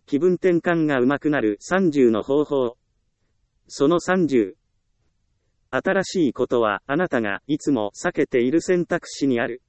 気分転換が上手くなる30の方法。その30。新しいことはあなたがいつも避けている選択肢にある。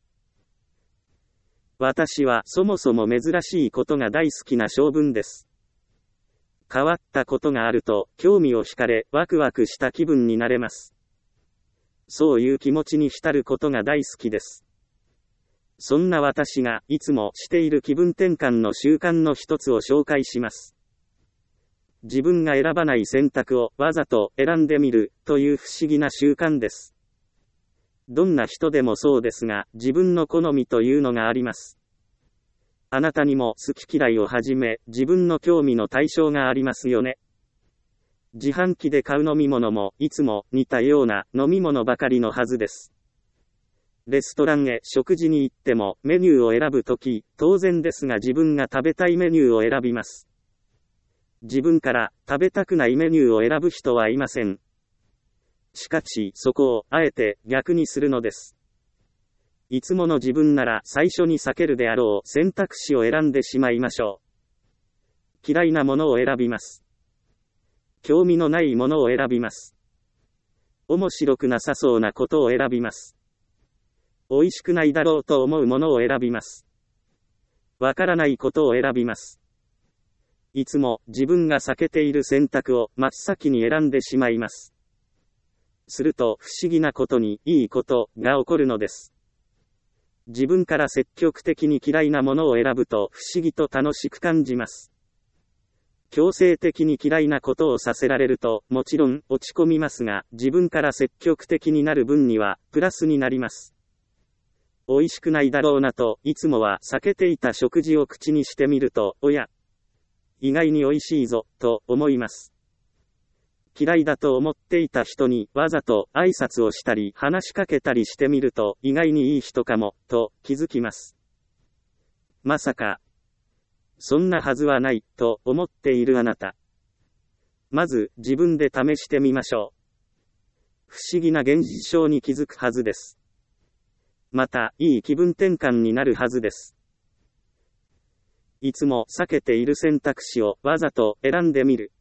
私はそもそも珍しいことが大好きな性分です。変わったことがあると興味を惹かれワクワクした気分になれます。そういう気持ちに浸ることが大好きです。そんな私がいつもしている気分転換の習慣の一つを紹介します。自分が選ばない選択をわざと選んでみるという不思議な習慣です。どんな人でもそうですが、自分の好みというのがあります。あなたにも好き嫌いをはじめ、自分の興味の対象がありますよね。自販機で買う飲み物もいつも似たような飲み物ばかりのはずです。レストランへ食事に行ってもメニューを選ぶとき、当然ですが自分が食べたいメニューを選びます。自分から食べたくないメニューを選ぶ人はいません。しかしそこをあえて逆にするのです。いつもの自分なら最初に避けるであろう選択肢を選んでしまいましょう。嫌いなものを選びます。興味のないものを選びます。面白くなさそうなことを選びます。美味しくないだろうと思うものを選びます。わからないことを選びます。いつも自分が避けている選択を真っ先に選んでしまいます。すると不思議なことにいいことが起こるのです。自分から積極的に嫌いなものを選ぶと不思議と楽しく感じます。強制的に嫌いなことをさせられるともちろん落ち込みますが、自分から積極的になる分にはプラスになります。美味しくないだろうなといつもは避けていた食事を口にしてみると、おや、意外に美味しいぞと思います。嫌いだと思っていた人にわざと挨拶をしたり話しかけたりしてみると、意外にいい人かもと気づきます。まさかそんなはずはないと思っているあなた。まず自分で試してみましょう。不思議な現象に気づくはずです。またいい気分転換になるはずです。いつも避けている選択肢をわざと選んでみる。